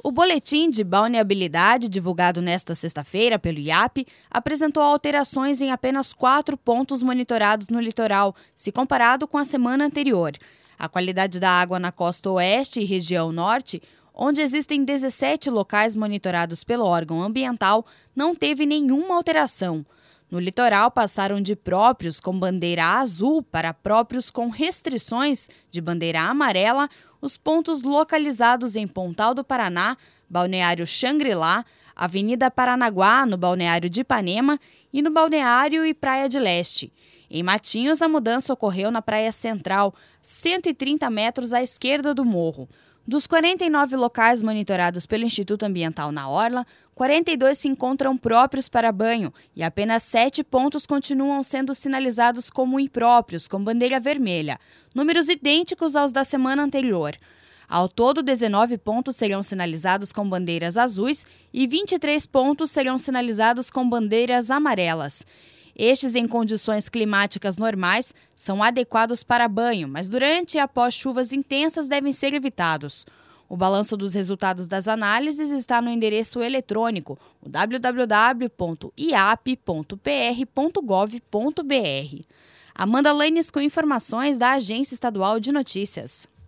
O boletim de balneabilidade, divulgado nesta sexta-feira pelo IAP, apresentou alterações em apenas 4 pontos monitorados no litoral, se comparado com a semana anterior. A qualidade da água na costa oeste e região norte, onde existem 17 locais monitorados pelo órgão ambiental, não teve nenhuma alteração. No litoral, passaram de próprios com bandeira azul para próprios com restrições de bandeira amarela os pontos localizados em Pontal do Paraná, Balneário Xangri-Lá, Avenida Paranaguá, no Balneário de Ipanema e no Balneário e Praia de Leste. Em Matinhos, a mudança ocorreu na Praia Central, 130 metros à esquerda do morro. Dos 49 locais monitorados pelo Instituto Ambiental na Orla, 42 se encontram próprios para banho e apenas 7 pontos continuam sendo sinalizados como impróprios, com bandeira vermelha, números idênticos aos da semana anterior. Ao todo, 19 pontos serão sinalizados com bandeiras azuis e 23 pontos serão sinalizados com bandeiras amarelas. Estes, em condições climáticas normais, são adequados para banho, mas durante e após chuvas intensas devem ser evitados. O balanço dos resultados das análises está no endereço eletrônico www.iap.pr.gov.br. Amanda Lanes com informações da Agência Estadual de Notícias.